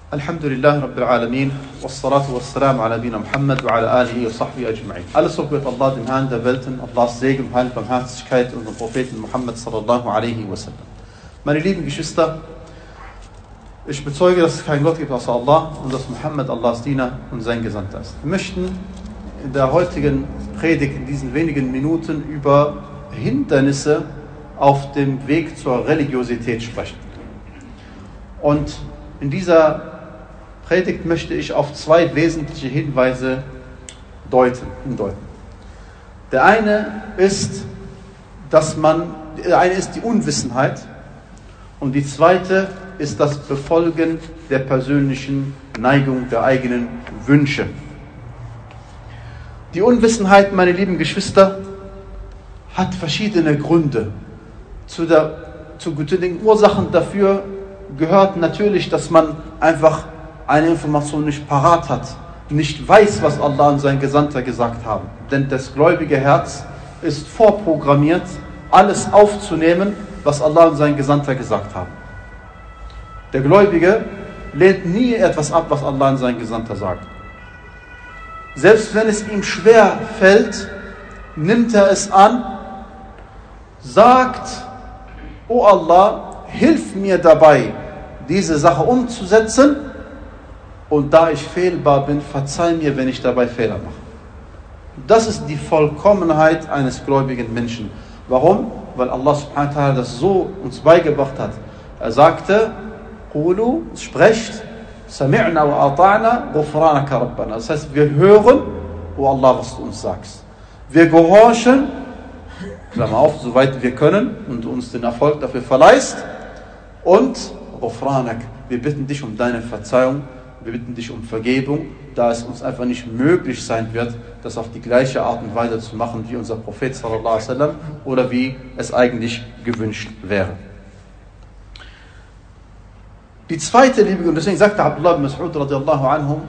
Alhamdulillah Rabbil Alamin, wassalatu wassalamu ala nabina Muhammad wa ala alihi wa sahbihi ajma'in. Alles Lob wird Allah, dem Herrn der Welten, Allahs Segen, Heil, Barmherzigkeit und dem Propheten Muhammad sallallahu alaihi wasallam. Meine lieben Geschwister, ich bezeuge, dass es keinen Gott gibt außer Allah und dass Muhammad Allahs Diener und sein Gesandter ist. Wir möchten in der heutigen Predigt in diesen wenigen Minuten über Hindernisse auf dem Weg zur Religiosität sprechen. Und in dieser Predigt möchte ich auf zwei wesentliche Hinweise hindeuten. Der eine ist die Unwissenheit und die zweite ist das Befolgen der persönlichen Neigung, der eigenen Wünsche. Die Unwissenheit, meine lieben Geschwister, hat verschiedene Gründe. Zu den Ursachen dafür gehört natürlich, dass man einfach eine Information nicht parat hat, nicht weiß, was Allah und sein Gesandter gesagt haben. Denn das gläubige Herz ist vorprogrammiert, alles aufzunehmen, was Allah und sein Gesandter gesagt haben. Der Gläubige lehnt nie etwas ab, was Allah und sein Gesandter sagt. Selbst wenn es ihm schwer fällt, nimmt er es an, sagt: O Allah, hilf mir dabei, diese Sache umzusetzen, und da ich fehlbar bin, verzeih mir, wenn ich dabei Fehler mache. Das ist die Vollkommenheit eines gläubigen Menschen. Warum? Weil Allah subhanahu wa ta'ala das so uns beigebracht hat. Er sagte: Qulu, sprecht, sami'na wa ata'na, ghufranaka rabbana. Das heißt, wir hören, O Allah, was du uns sagst. Wir gehorchen, Klammer auf, soweit wir können und du uns den Erfolg dafür verleihst, und ghufranak, wir bitten dich um deine Verzeihung, wir bitten dich um Vergebung, da es uns einfach nicht möglich sein wird, das auf die gleiche Art und Weise zu machen wie unser Prophet sallallahu alaihi wasallam oder wie es eigentlich gewünscht wäre. Die zweite, und deswegen sagte Abdullah ibn Mas'ud radiallahu anhu,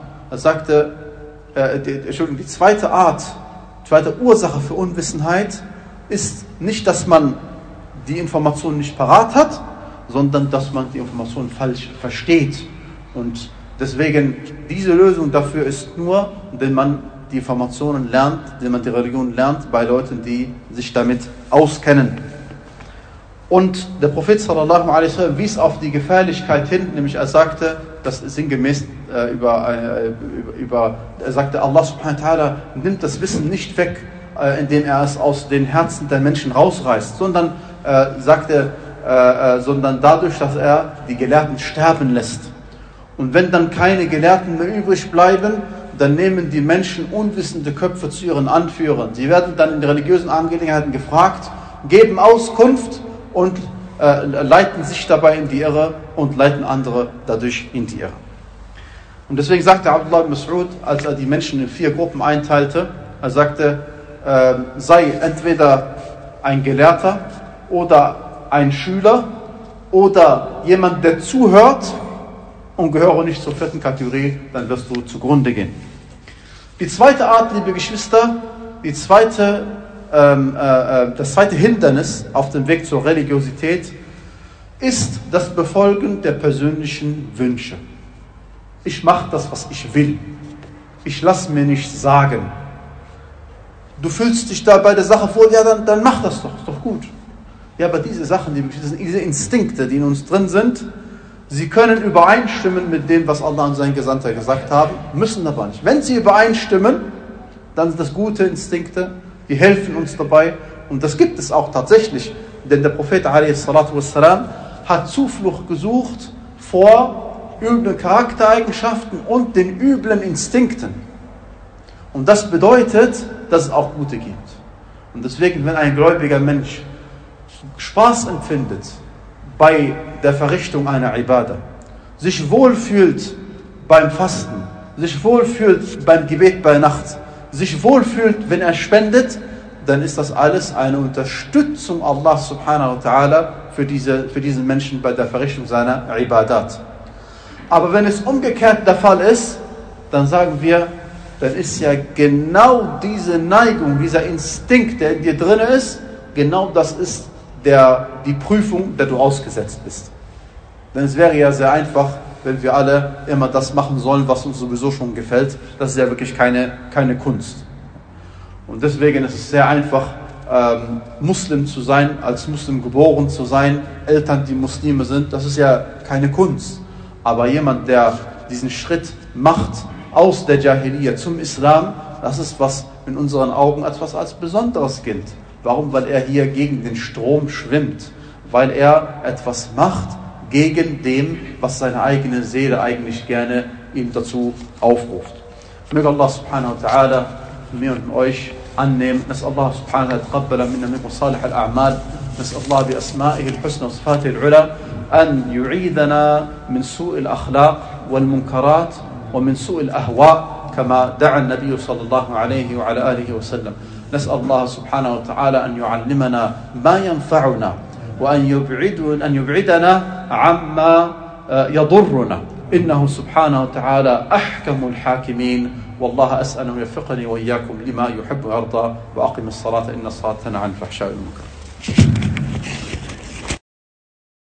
die zweite Ursache für Unwissenheit ist nicht, dass man die Information nicht parat hat, sondern dass man die Information falsch versteht. Und deswegen, diese Lösung dafür ist nur, wenn man die Informationen lernt, wenn man die Religion lernt, bei Leuten, die sich damit auskennen. Und der Prophet sallallahu alaihi wasallam wies auf die Gefährlichkeit hin, nämlich er sagte, das ist sinngemäß er sagte, Allah subhanahu wa ta'ala nimmt das Wissen nicht weg, indem er es aus den Herzen der Menschen rausreißt, sondern sondern dadurch, dass er die Gelehrten sterben lässt. Und wenn dann keine Gelehrten mehr übrig bleiben, dann nehmen die Menschen unwissende Köpfe zu ihren Anführern. Sie werden dann in religiösen Angelegenheiten gefragt, geben Auskunft und leiten sich dabei in die Irre und leiten andere dadurch in die Irre. Und deswegen sagte Abdullah ibn Mas'ud, als er die Menschen in 4 Gruppen einteilte, er sagte, sei entweder ein Gelehrter oder ein Schüler oder jemand, der zuhört, und gehöre nicht zur 4. Kategorie, dann wirst du zugrunde gehen. Die zweite Art, liebe Geschwister, das zweite Hindernis auf dem Weg zur Religiosität ist das Befolgen der persönlichen Wünsche. Ich mache das, was ich will. Ich lasse mir nichts sagen. Du fühlst dich da bei der Sache wohl, ja, dann mach das doch, ist doch gut. Ja, aber diese Sachen, diese Instinkte, die in uns drin sind, sie können übereinstimmen mit dem, was Allah und sein Gesandter gesagt haben, müssen aber nicht. Wenn sie übereinstimmen, dann sind das gute Instinkte, die helfen uns dabei. Und das gibt es auch tatsächlich. Denn der Prophet a.s. hat Zuflucht gesucht vor üblen Charaktereigenschaften und den üblen Instinkten. Und das bedeutet, dass es auch gute gibt. Und deswegen, wenn ein gläubiger Mensch Spaß empfindet bei der Verrichtung einer Ibadah, sich wohlfühlt beim Fasten, sich wohlfühlt beim Gebet bei Nacht, sich wohlfühlt, wenn er spendet, dann ist das alles eine Unterstützung Allah subhanahu wa ta'ala für diesen Menschen bei der Verrichtung seiner Ibadat. Aber wenn es umgekehrt der Fall ist, dann sagen wir, dann ist ja genau diese Neigung, dieser Instinkt, der in dir drin ist, genau das ist die Prüfung, der du ausgesetzt bist. Denn es wäre ja sehr einfach, wenn wir alle immer das machen sollen, was uns sowieso schon gefällt. Das ist ja wirklich keine Kunst. Und deswegen ist es sehr einfach, Muslim zu sein, als Muslim geboren zu sein, Eltern, die Muslime sind, das ist ja keine Kunst. Aber jemand, der diesen Schritt macht aus der Jahiliyyah zum Islam, das ist was in unseren Augen etwas als Besonderes gilt. Warum? Weil er hier gegen den Strom schwimmt, weil er etwas macht gegen dem, was seine eigene Seele eigentlich gerne ihm dazu aufruft. Möge Allah subhanahu wa ta'ala mir und euch annehmen. نسأل الله سبحانه وتعالى يتقبل منا منكم صالح الأعمال. نسأل الله بأسمائه الحسنى وصفاته العلى أن يعيذنا من سوء الأخلاق والمنكرات ومن سوء الأهواء كما دعا النبي صلى الله عليه وعلى آله وسلم. نسأل الله سبحانه وتعالى أن يعلمنا ما ينفعنا وأن يبعدنا عما يضرنا. إنه سبحانه وتعالى أحكم الحاكمين. والله أسأل أن يوفقني وإياكم لما يحب ويرضى. وأقم الصلاة إن الصلاة تنهى عن الفحشاء والمنكر.